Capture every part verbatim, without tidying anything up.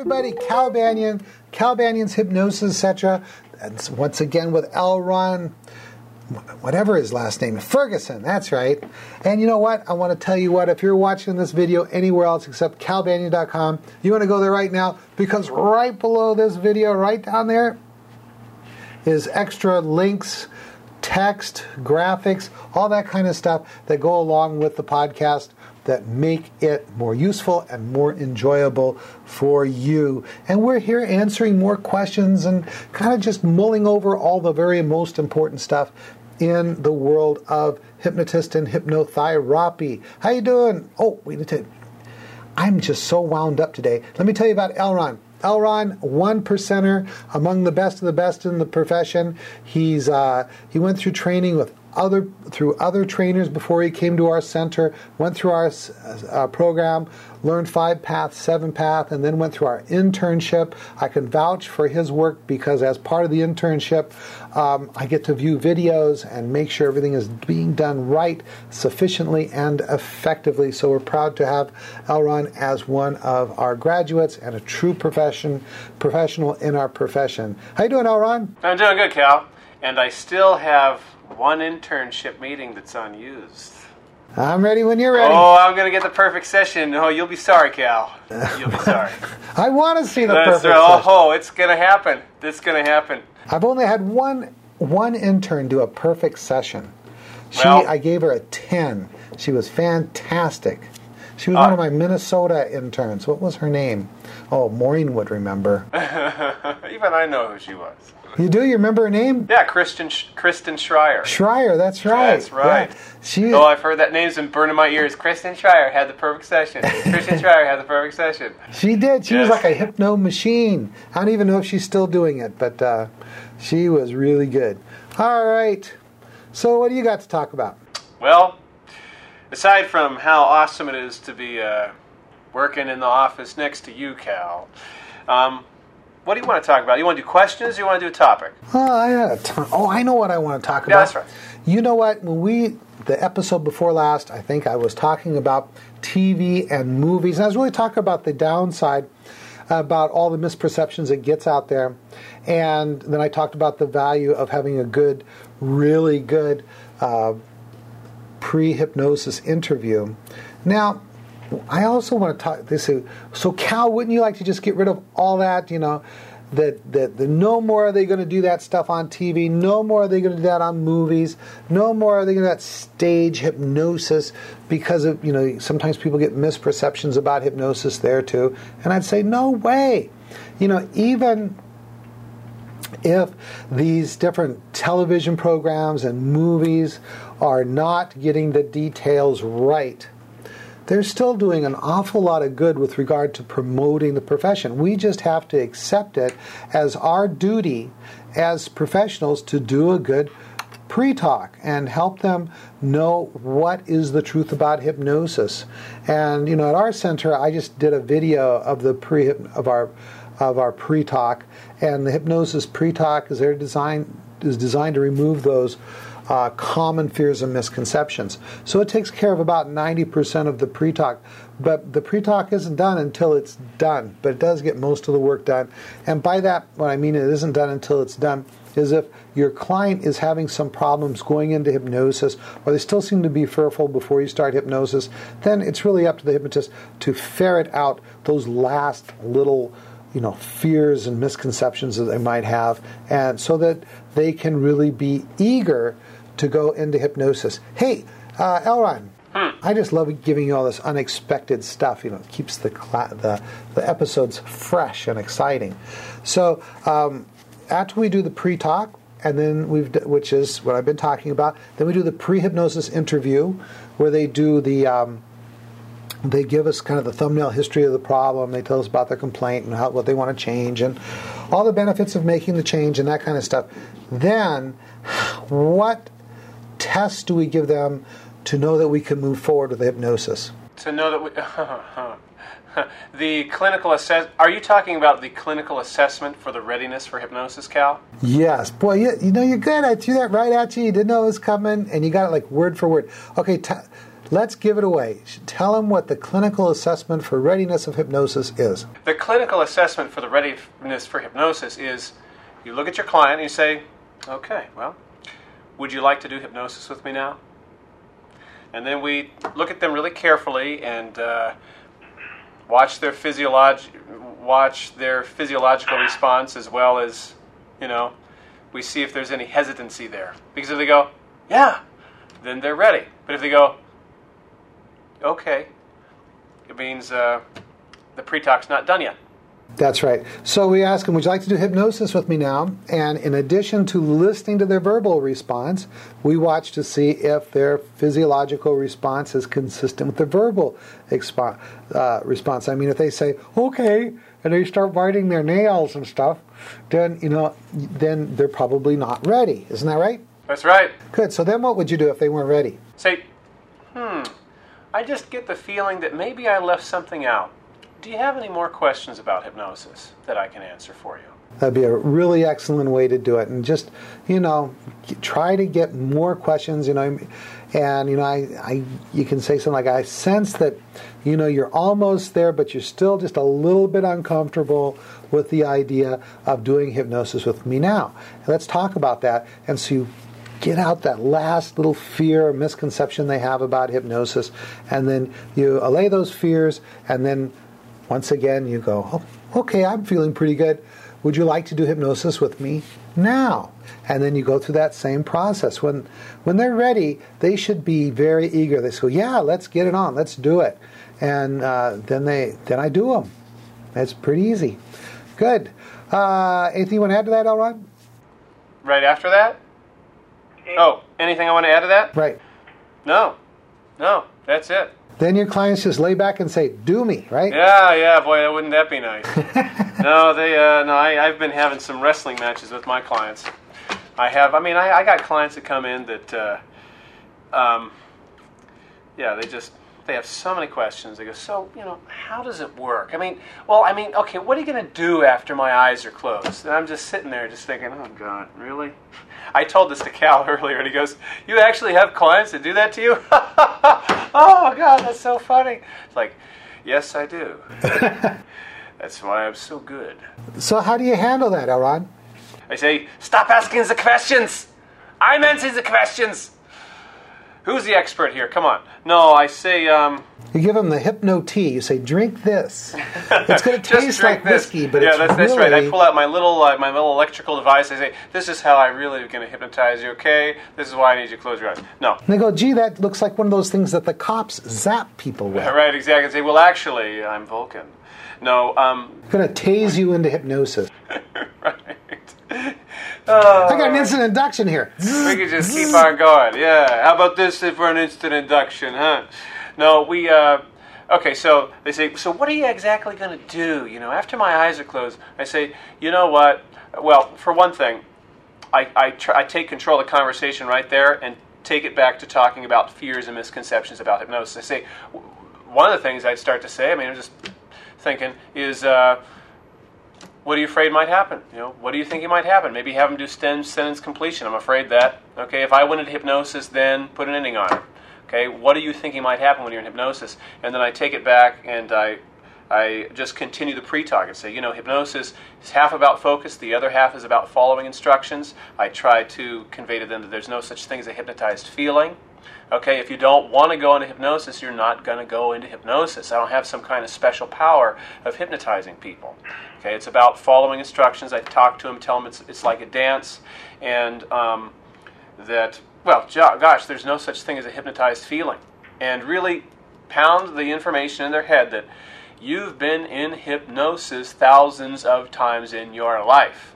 everybody. Cal Banyan, Cal Banyan's Hypnosis, et cetera. And once again with L. Ron, whatever his last name is, Ferguson, that's right. And you know what? I want to tell you what, if you're watching this video anywhere else except cal banyan dot com, you want to go there right now, because right below this video, right down there, is extra links, text, graphics, all that kind of stuff that go along with the podcast that make it more useful and more enjoyable for you. And we're here answering more questions and kind of just mulling over all the very most important stuff in the world of hypnotist and hypnotherapy. How you doing? Oh, wait a minute. I'm just so wound up today. Let me tell you about L. Ron. L. Ron, one percenter, among the best of the best in the profession. He's uh, he went through training with other through other trainers before he came to our center. Went through our uh, program, learned five path, seven path, and then went through our internship. I can vouch for his work because as part of the internship, um, I get to view videos and make sure everything is being done right, sufficiently, and effectively. So we're proud to have L. Ron as one of our graduates and a true profession professional in our profession. How you doing, L. Ron? I'm doing good, Cal. And I still have one internship meeting that's unused. I'm ready when you're ready. Oh, I'm going to get the perfect session. Oh, you'll be sorry, Cal. You'll be sorry. I want to see the That's perfect right. session. Oh, it's going to happen. It's going to happen. I've only had one one intern do a perfect session. She, Well- I gave her a ten. She was fantastic. She was Uh, one of my Minnesota interns. What was her name? Oh, Maureen would remember. Even I know who she was. You do? You remember her name? Yeah, Kristen Sh- Kristen Schreier. Schreier, that's right. That's right. Yeah. She, Oh, I've heard that name's been burned in my ears. Kristen Schreier had the perfect session. Kristen Schreier had the perfect session. she did. She was Yes. like a hypno machine. I don't even know if she's still doing it, but uh, she was really good. All right. So what do you got to talk about? Well, aside from how awesome it is to be uh, working in the office next to you, Cal, um, what do you want to talk about? You want to do questions or you want to do a topic? Oh, I had a ton. Oh, I know what I want to talk about. Yeah, that's right. You know what? When we, the episode before last, I think I was talking about T V and movies. And I was really talking about the downside, about all the misperceptions it gets out there. And then I talked about the value of having a good, really good uh, pre-hypnosis interview. Now, I also want to talk this. So, Cal, wouldn't you like to just get rid of all that? You know, that that the no more are they going to do that stuff on T V. No more are they going to do that on movies. No more are they going to do that stage hypnosis, because of, you know, sometimes people get misperceptions about hypnosis there too. And I'd say no way. You know, even if these different television programs and movies are not getting the details right, they're still doing an awful lot of good with regard to promoting the profession. We just have to accept it as our duty as professionals to do a good pre-talk and help them know what is the truth about hypnosis. And, you know, at our center, I just did a video of the pre of our of our pre-talk, and the hypnosis pre-talk is there designed is designed to remove those Uh, common fears and misconceptions. So it takes care of about ninety percent of the pre-talk. But the pre-talk isn't done until it's done. But it does get most of the work done. And by that, what I mean it isn't done until it's done is if your client is having some problems going into hypnosis, or they still seem to be fearful before you start hypnosis, then it's really up to the hypnotist to ferret out those last little, you know, fears and misconceptions that they might have, and so that they can really be eager to go into hypnosis. Hey, uh, L. Ron, hmm. I just love giving you all this unexpected stuff. You know, it keeps the cla- the the episodes fresh and exciting. So um, after we do the pre-talk, and then we've, d- which is what I've been talking about, then we do the pre-hypnosis interview, where they do the um, they give us kind of the thumbnail history of the problem. They tell us about their complaint and how, what they want to change and all the benefits of making the change and that kind of stuff. Then, what tests do we give them to know that we can move forward with the hypnosis? To know that we... the clinical assess... Are you talking about the clinical assessment for the readiness for hypnosis, Cal? Yes. Boy, you, you know, you're good. I threw that right at you. You didn't know it was coming, and you got it like word for word. Okay, t- let's give it away. Tell them what the clinical assessment for readiness of hypnosis is. The clinical assessment for the readiness for hypnosis is you look at your client and you say, okay, well, would you like to do hypnosis with me now? And then we look at them really carefully and uh, watch their physiolog- watch their physiological response, as well as, you know, we see if there's any hesitancy there. Because if they go, yeah, then they're ready. But if they go, okay, it means uh, the pre-talk's not done yet. That's right. So we ask them, would you like to do hypnosis with me now? And in addition to listening to their verbal response, we watch to see if their physiological response is consistent with the verbal expo- uh, response. I mean, if they say, okay, and they start biting their nails and stuff, then, you know, then they're probably not ready. Isn't that right? That's right. Good. So then what would you do if they weren't ready? Say, hmm, I just get the feeling that maybe I left something out. Do you have any more questions about hypnosis that I can answer for you? That'd be a really excellent way to do it. And just, you know, try to get more questions, you know, and, you know, I, I, you can say something like, I sense that, you know, you're almost there, but you're still just a little bit uncomfortable with the idea of doing hypnosis with me now. And let's talk about that. And so you get out that last little fear or misconception they have about hypnosis, and then you allay those fears, and then once again you go, oh, okay, I'm feeling pretty good. Would you like to do hypnosis with me now? And then you go through that same process. When when they're ready, they should be very eager. They say, yeah, let's get it on. Let's do it. And uh, then they then I do them. It's pretty easy. Good. Uh, anything you want to add to that, Elrod? Right after that? Oh, anything I want to add to that? Right. No. No, that's it. Then your clients just lay back and say, do me, right? Yeah, yeah, boy, wouldn't that be nice? no, they, uh, no, I, I've been having some wrestling matches with my clients. I have, I mean, I, I got clients that come in that, uh, um, yeah, they just, they have so many questions. They go, so, you know, how does it work? I mean, well, I mean, okay, what are you going to do after my eyes are closed? And I'm just sitting there just thinking, oh, God, really? I told this to Cal earlier, and he goes, you actually have clients that do that to you? Oh, God, that's so funny. It's like, yes, I do. That's why I'm so good. So how do you handle that, Elrod? I say, stop asking the questions. I'm answering the questions. Who's the expert here? Come on. No, I say, um... You give them the hypno tea. You say, drink this. It's going to taste like this. whiskey, but yeah, it's that's, really... that's right. I pull out my little uh, my little electrical device. I say, this is how I really am going to hypnotize you, okay? This is why I need you to close your eyes. No. And they go, gee, that looks like one of those things that the cops zap people with. Right, exactly. I say, well, actually, I'm Vulcan. No, um... I'm going to tase you into hypnosis. Right. Oh, I got an instant induction here. We could just keep on going. Yeah. How about this for an instant induction, huh? No, we, uh... Okay, so they say, so what are you exactly going to do, you know, after my eyes are closed? I say, you know what? Well, for one thing, I, I, try, I take control of the conversation right there and take it back to talking about fears and misconceptions about hypnosis. I say, one of the things I'd start to say, I mean, I'm just thinking, is... Uh, what are you afraid might happen? You know, what do you think it might happen? Maybe have them do stem sentence completion. I'm afraid that. Okay, if I went into hypnosis, then put an ending on it. Okay, what do you think might happen when you're in hypnosis? And then I take it back and I, I just continue the pre-talk and say, you know, hypnosis is half about focus, the other half is about following instructions. I try to convey to them that there's no such thing as a hypnotized feeling. Okay, if you don't want to go into hypnosis, you're not going to go into hypnosis. I don't have some kind of special power of hypnotizing people. Okay, it's about following instructions. I talk to them, tell them it's it's like a dance, and um, that, well, gosh, there's no such thing as a hypnotized feeling. And really pound the information in their head that you've been in hypnosis thousands of times in your life.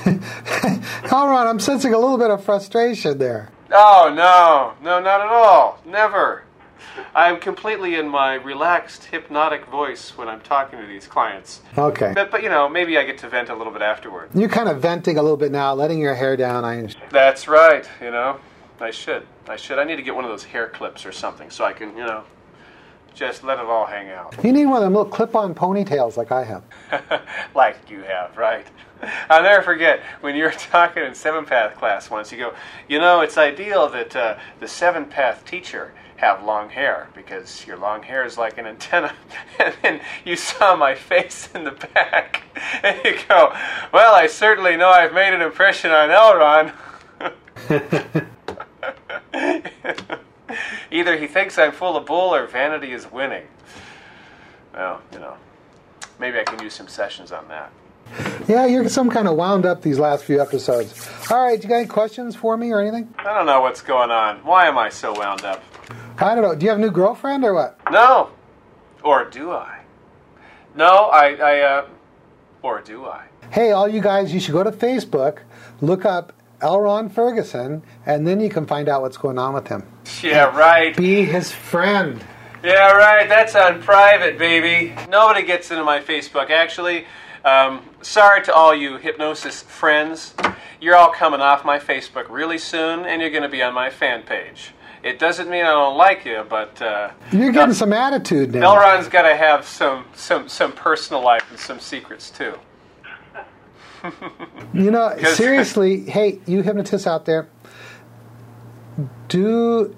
All right, I'm sensing a little bit of frustration there. Oh, no. No, not at all. Never. I'm completely in my relaxed, hypnotic voice when I'm talking to these clients. Okay. But, but, you know, maybe I get to vent a little bit afterward. You're kind of venting a little bit now, letting your hair down. I That's right, you know. I should. I should. I need to get one of those hair clips or something so I can, you know, just let it all hang out. You need one of them little clip-on ponytails like I have. Like you have, right? I'll never forget when you were talking in seventh path class once. You go, you know, it's ideal that uh, the seventh path teacher have long hair because your long hair is like an antenna. And then you saw my face in the back, and you go, well, I certainly know I've made an impression on Elron. Either he thinks I'm full of bull or vanity is winning. Well, you know, maybe I can use some sessions on that. Yeah, you're some kind of wound up these last few episodes. All right, you got any questions for me or anything? I don't know what's going on. Why am I so wound up? I don't know. Do you have a new girlfriend or what? No. Or do I? No, I, I, uh, or do I? Hey, all you guys, you should go to Facebook, look up L. Ron Ferguson, and then you can find out what's going on with him. Yeah, right. Be his friend. Yeah, right. That's on private, baby. Nobody gets into my Facebook. Actually, um, sorry to all you hypnosis friends. You're all coming off my Facebook really soon, and you're going to be on my fan page. It doesn't mean I don't like you, but uh, you're getting some attitude now. Elron's got to have some, some, some personal life and some secrets too. You know, seriously, hey, you hypnotists out there, do,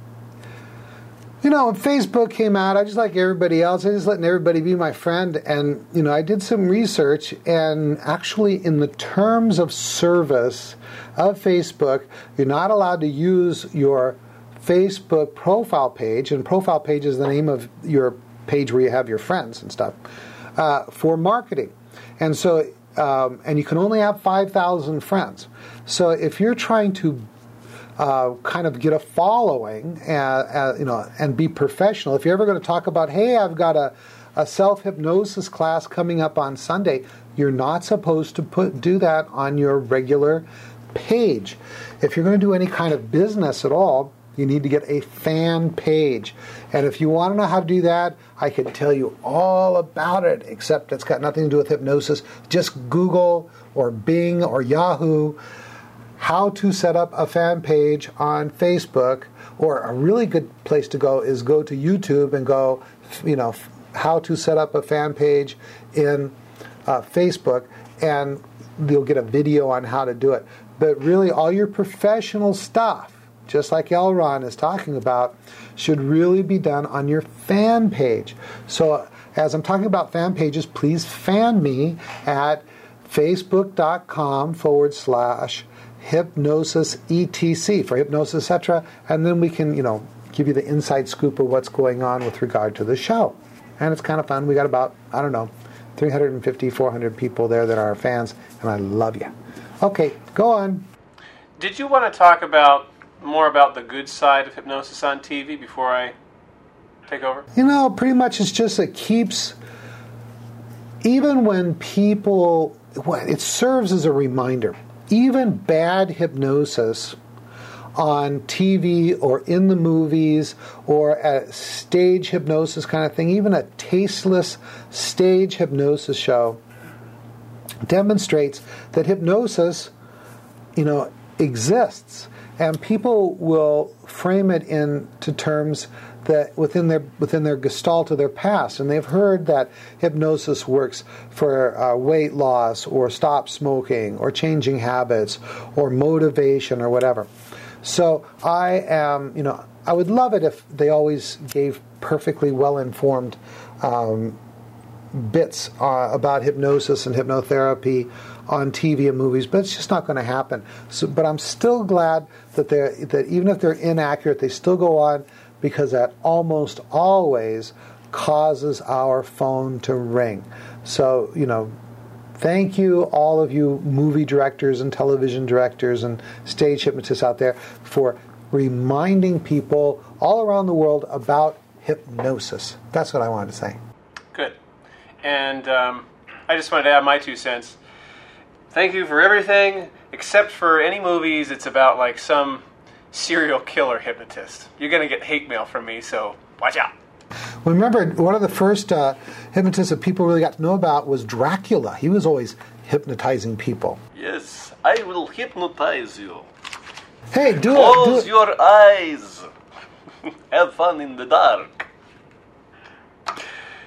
you know, when Facebook came out, I just like everybody else, I just letting everybody be my friend, and, you know, I did some research, and actually in the terms of service of Facebook, you're not allowed to use your Facebook profile page, and profile page is the name of your page where you have your friends and stuff, uh, for marketing. And so, um, and you can only have five thousand friends. So if you're trying to uh, kind of get a following, uh, uh, you know, and be professional, if you're ever going to talk about, hey, I've got a, a self-hypnosis class coming up on Sunday, you're not supposed to put do that on your regular page. If you're going to do any kind of business at all, you need to get a fan page. And if you want to know how to do that, I can tell you all about it, except it's got nothing to do with hypnosis. Just Google or Bing or Yahoo how to set up a fan page on Facebook. Or a really good place to go is go to YouTube and go, you know, how to set up a fan page in uh, Facebook, and you'll get a video on how to do it. But really, all your professional stuff, just like L. Ron is talking about, should really be done on your fan page. So as I'm talking about fan pages, please fan me at facebook.com forward slash hypnosis etc for hypnosis, et cetera. And then we can, you know, give you the inside scoop of what's going on with regard to the show. And it's kind of fun. We got about, I don't know, three hundred fifty, four hundred people there that are our fans, and I love you. Okay, go on. Did you want to talk about more about the good side of hypnosis on T V before I take over? You know, pretty much it's just it keeps, even when people, it serves as a reminder. Even bad hypnosis on T V or in the movies or a stage hypnosis kind of thing, even a tasteless stage hypnosis show, demonstrates that hypnosis, you know, exists. And people will frame it into terms that within their within their gestalt of their past, and they've heard that hypnosis works for uh, weight loss or stop smoking or changing habits or motivation or whatever. So I am, you know, I would love it if they always gave perfectly well-informed um, bits uh, about hypnosis and hypnotherapy on T V and movies, but it's just not going to happen. So, but I'm still glad that they that even if they're inaccurate, they still go on, because that almost always causes our phone to ring. So, you know, thank you, all of you movie directors and television directors and stage hypnotists out there, for reminding people all around the world about hypnosis. That's what I wanted to say. Good. And um, I just wanted to add my two cents. Thank you for everything, except for any movies it's about like some serial killer hypnotist. You're going to get hate mail from me, so watch out. Well, remember, one of the first uh, hypnotists that people really got to know about was Dracula. He was always hypnotizing people. Yes, I will hypnotize you. Hey, do Close it. Do your eyes. Have fun in the dark.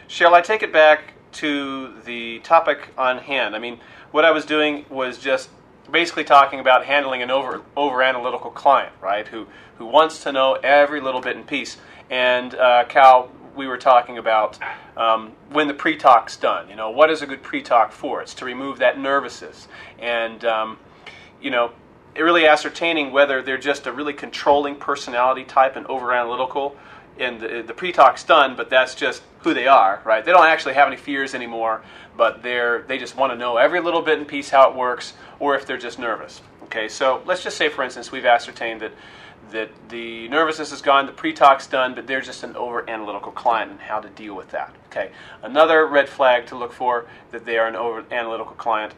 shall I take it back to the topic on hand? I mean, what I was doing was just basically talking about handling an over over analytical client, right? Who who wants to know every little bit in piece. And uh, Cal, we were talking about um, when the pre-talk's done. You know, what is a good pre-talk for? It's to remove that nervousness, and um, you know, really ascertaining whether they're just a really controlling personality type and over analytical. And the, the pre-talk's done, but that's just who they are, right? They don't actually have any fears anymore, but they're they just want to know every little bit in piece how it works, or if they're just nervous. Okay, so let's just say, for instance, we've ascertained that that the nervousness is gone, the pre-talk's done, but they're just an over-analytical client, and how to deal with that. Okay, another red flag to look for that they are an over-analytical client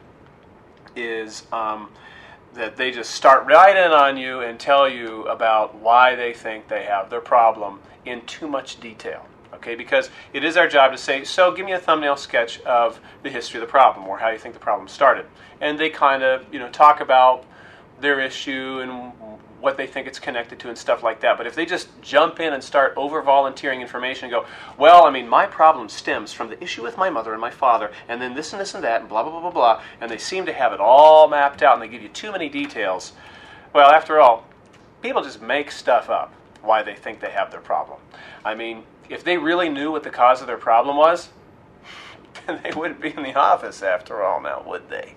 is um, that they just start right in on you and tell you about why they think they have their problem in too much detail. Okay, because it is our job to say, so give me a thumbnail sketch of the history of the problem, or how you think the problem started. And they kind of, you know, talk about their issue and what they think it's connected to and stuff like that. But if they just jump in and start over-volunteering information and go, well, I mean, my problem stems from the issue with my mother and my father, and then this and this and that, and blah, blah, blah, blah, blah, and they seem to have it all mapped out, and they give you too many details. Well, after all, people just make stuff up why they think they have their problem. I mean, if they really knew what the cause of their problem was, then they wouldn't be in the office after all now, would they?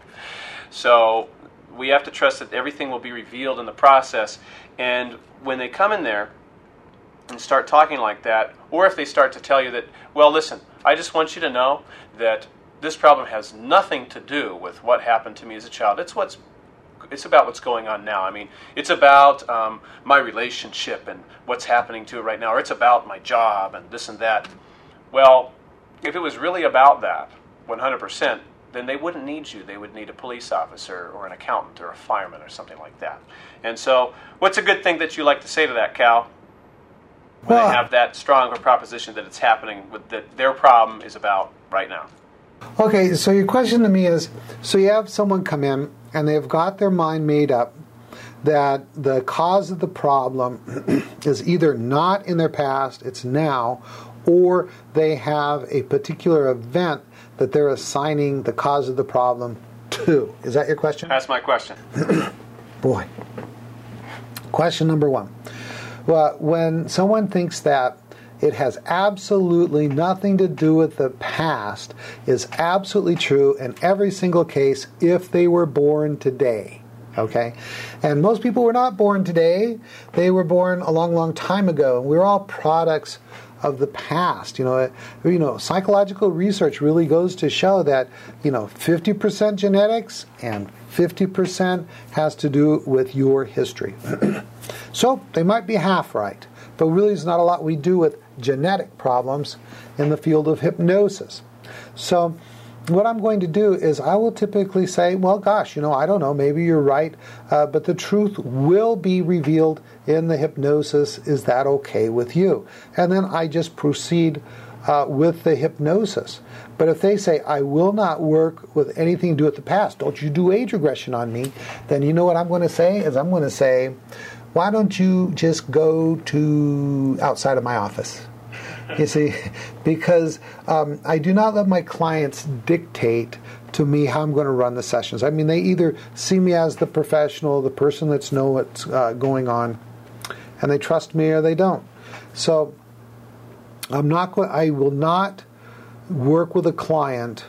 So we have to trust that everything will be revealed in the process. And when they come in there and start talking like that, or if they start to tell you that, well, listen, I just want you to know that this problem has nothing to do with what happened to me as a child. It's what's It's about what's going on now. I mean, it's about um, my relationship and what's happening to it right now, or it's about my job and this and that. Well, if it was really about that, one hundred percent, then they wouldn't need you. They would need a police officer or an accountant or a fireman or something like that. And so, what's a good thing that you like to say to that, Cal? When Well, they have that strong of a proposition that it's happening, with that their problem is about right now. Okay, so your question to me is, so you have someone come in and they've got their mind made up that the cause of the problem is either not in their past, it's now, or they have a particular event that they're assigning the cause of the problem to. Is that your question? That's my question. Boy. Question number one. Well, when someone thinks that it has absolutely nothing to do with the past, is absolutely true in every single case if they were born today. Okay? And most people were not born today. They were born a long, long time ago. We're all products of the past. You know, you know, psychological research really goes to show that, you know, fifty percent genetics and fifty percent has to do with your history. So they might be half right, but really there's not a lot we do with genetic problems in the field of hypnosis. So what I'm going to do is I will typically say, well, gosh, you know, I don't know, maybe you're right, uh, but the truth will be revealed in the hypnosis. Is that okay with you? And then I just proceed uh, with the hypnosis. But if they say, I will not work with anything to do with the past, don't you do age regression on me, then you know what I'm going to say is I'm going to say, why don't you just go to outside of my office? You see, because um, I do not let my clients dictate to me how I'm going to run the sessions. I mean, they either see me as the professional, the person that's know what's uh, going on, and they trust me, or they don't. So I'm not going. I will not work with a client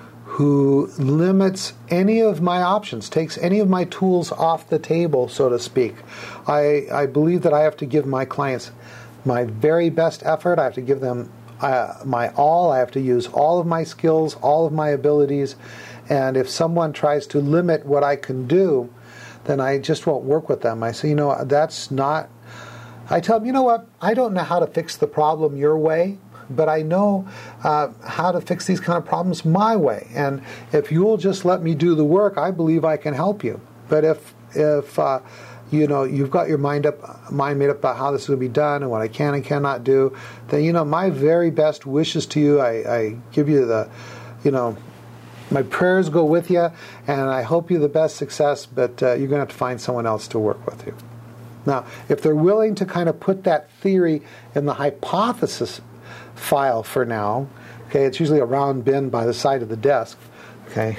who limits any of my options, takes any of my tools off the table, so to speak. I I believe that I have to give my clients my very best effort. I have to give them uh, my all. I have to use all of my skills, all of my abilities. And if someone tries to limit what I can do, then I just won't work with them. I say, you know, that's not... I tell them, you know what? I don't know how to fix the problem your way, but I know uh, how to fix these kind of problems my way. And if you'll just let me do the work, I believe I can help you. But if if uh, you know, you've got your mind up, mind made up about how this is going to be done and what I can and cannot do, then, you know, my very best wishes to you, I, I give you the, you know, my prayers go with you, and I hope you the best success, but uh, you're going to have to find someone else to work with you. Now, if they're willing to kind of put that theory in the hypothesis file for now, Okay, it's usually a round bin by the side of the desk. Okay,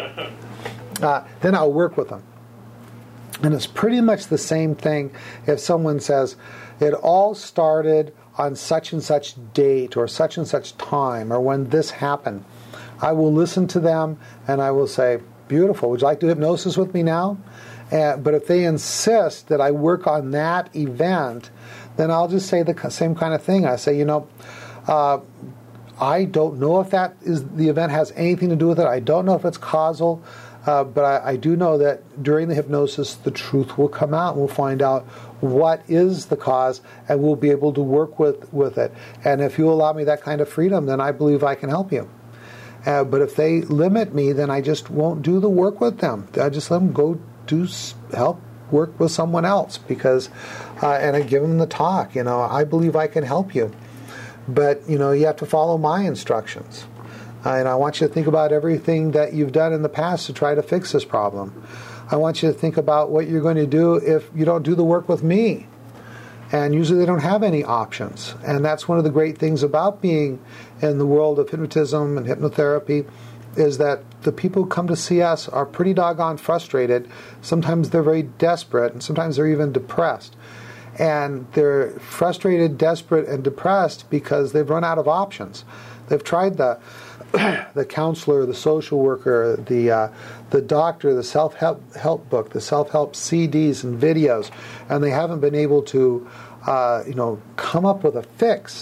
uh, then I'll work with them. And it's pretty much the same thing if someone says, it all started on such and such date or such and such time or when this happened. I will listen to them and I will say, beautiful, would you like to do hypnosis with me now? Uh, but if they insist that I work on that event, then I'll just say the same kind of thing. I say, you know, uh, I don't know if that is the event has anything to do with it. I don't know if it's causal. Uh, but I, I do know that during the hypnosis, the truth will come out. And we'll find out what is the cause, and we'll be able to work with, with it. And if you allow me that kind of freedom, then I believe I can help you. Uh, but if they limit me, then I just won't do the work with them. I just let them go do help work with someone else because, uh, and I give them the talk. You know, I believe I can help you, but you know, you have to follow my instructions. Uh, and I want you to think about everything that you've done in the past to try to fix this problem. I want you to think about what you're going to do if you don't do the work with me. And usually they don't have any options. And that's one of the great things about being in the world of hypnotism and hypnotherapy is that the people who come to see us are pretty doggone frustrated. Sometimes they're very desperate, and sometimes they're even depressed. And they're frustrated, desperate, and depressed because they've run out of options. They've tried the the counselor, the social worker, the uh, the doctor, the self-help help book, the self-help C Ds and videos, and they haven't been able to, uh, you know, come up with a fix.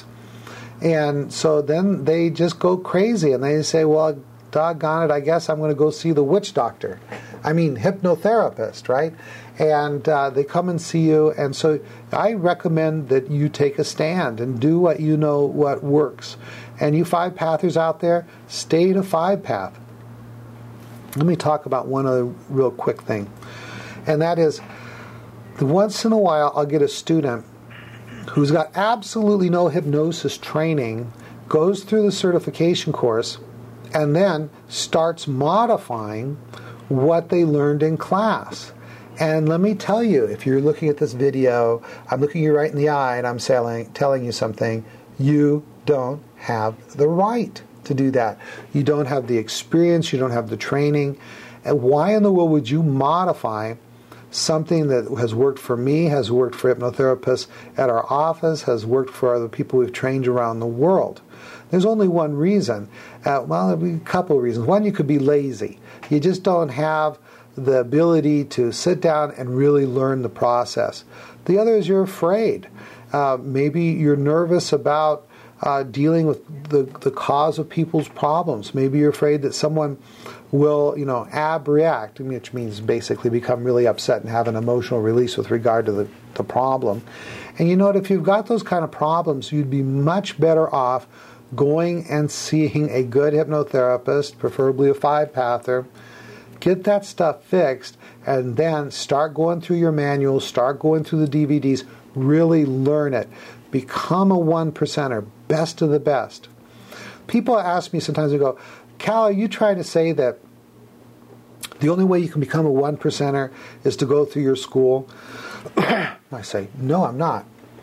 And so then they just go crazy, and they say, well, doggone it, I guess I'm going to go see the witch doctor. I mean, hypnotherapist, right? And uh, they come and see you, and so I recommend that you take a stand and do what you know what works. And you five-pathers out there, stay to five-path. Let me talk about one other real quick thing. And that is, once in a while I'll get a student who's got absolutely no hypnosis training, goes through the certification course, and then starts modifying what they learned in class. And let me tell you, if you're looking at this video, I'm looking you right in the eye and I'm telling, telling you something, you don't have the right to do that. You don't have the experience, you don't have the training. And why in the world would you modify something that has worked for me, has worked for hypnotherapists at our office, has worked for other people we've trained around the world? There's only one reason. Uh, well, there'll be a couple of reasons. One, you could be lazy. You just don't have the ability to sit down and really learn the process. The other is you're afraid. Uh, maybe you're nervous about uh, dealing with the, the cause of people's problems. Maybe you're afraid that someone will, you know, abreact, which means basically become really upset and have an emotional release with regard to the, the problem. And you know what, if you've got those kind of problems, you'd be much better off going and seeing a good hypnotherapist, preferably a five-pather, get that stuff fixed, and then start going through your manuals, start going through the D V Ds, really learn it. Become a one-percenter, best of the best. People ask me sometimes, they go, Cal, are you trying to say that the only way you can become a one-percenter is to go through your school? I say, no, I'm not.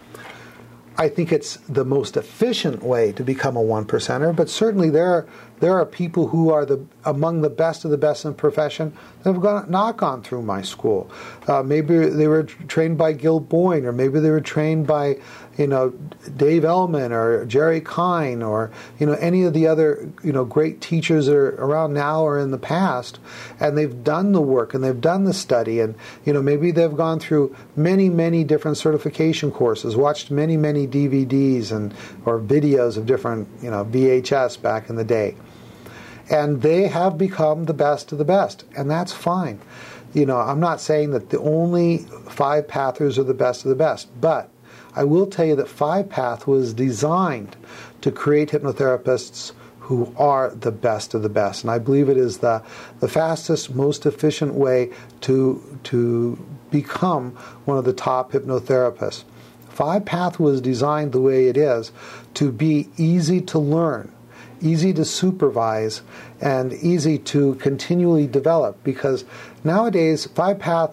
I think it's the most efficient way to become a one-percenter, but certainly there are, there are people who are the among the best of the best in the profession that have gone, not gone through my school. Uh, maybe they were trained by Gil Boyne, or maybe they were trained by, you know, Dave Ellman or Jerry Kine, or, you know, any of the other, you know, great teachers that are around now or in the past, and they've done the work and they've done the study, and, you know, maybe they've gone through many, many different certification courses, watched many, many D V Ds and or videos of different, you know, V H S back in the day. And they have become the best of the best, and that's fine. You know, I'm not saying that the only five-pathers are the best of the best, but I will tell you that five-path was designed to create hypnotherapists who are the best of the best. And I believe it is the, the fastest, most efficient way to, to become one of the top hypnotherapists. Five-path was designed the way it is to be easy to learn, easy to supervise, and easy to continually develop, because nowadays five-path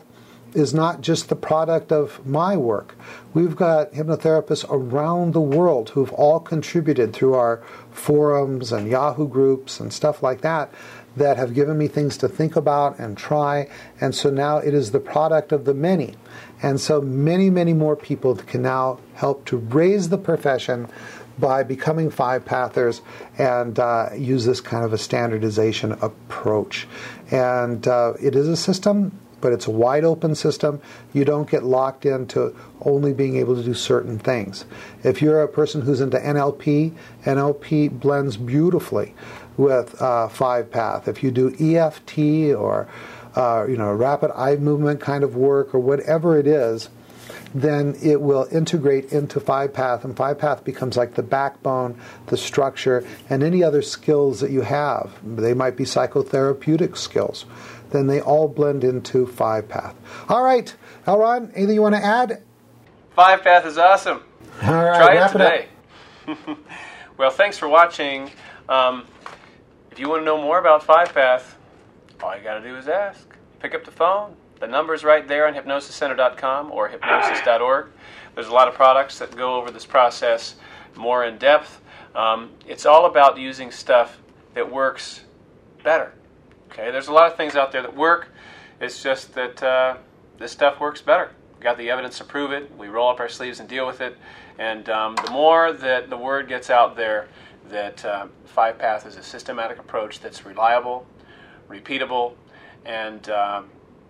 is not just the product of my work. We've got hypnotherapists around the world who've all contributed through our forums and Yahoo groups and stuff like that, that have given me things to think about and try. And so now it is the product of the many. And so many, many more people can now help to raise the profession by becoming five-pathers and uh, use this kind of a standardization approach. And uh, it is a system, but it's a wide-open system. You don't get locked into only being able to do certain things. If you're a person who's into N L P, N L P blends beautifully with uh, five-path. If you do E F T or uh, you know, rapid eye movement kind of work or whatever it is, then it will integrate into five-path, and five-path becomes like the backbone, the structure, and any other skills that you have. They might be psychotherapeutic skills. Then they all blend into five-path. All right, Elron, anything you want to add? Five-path is awesome. All right, try wrap it today. It well, thanks for watching. Um, if you want to know more about five-path, all you got to do is ask. Pick up the phone. The number's right there on hypnosis center dot com or hypnosis dot org. There's a lot of products that go over this process more in depth. Um, it's all about using stuff that works better. Okay, there's a lot of things out there that work. It's just that uh, this stuff works better. We got the evidence to prove it. We roll up our sleeves and deal with it. And um, the more that the word gets out there that uh, five-path is a systematic approach that's reliable, repeatable, and um,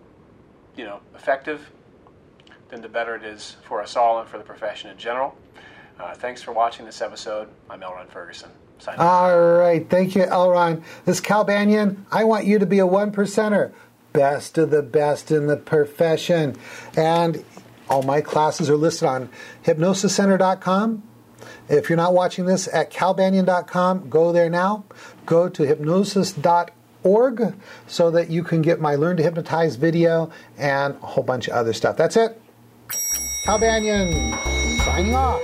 you know, effective, then the better it is for us all and for the profession in general. Uh, thanks for watching this episode. I'm Elron Ferguson. Signing off. All right. Thank you, Elron. This is Cal Banyan. I want you to be a one percenter. Best of the best in the profession. And all my classes are listed on hypnosis center dot com. If you're not watching this at cal banyan dot com, go there now. Go to hypnosis dot org so that you can get my Learn to Hypnotize video and a whole bunch of other stuff. That's it. Cal Banyan, signing off.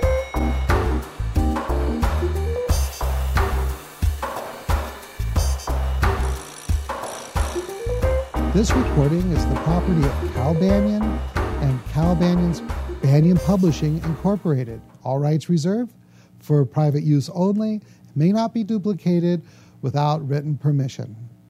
This recording is the property of Cal Banyan and Cal Banyan's Banyan Publishing, Incorporated. All rights reserved for private use only. May not be duplicated without written permission.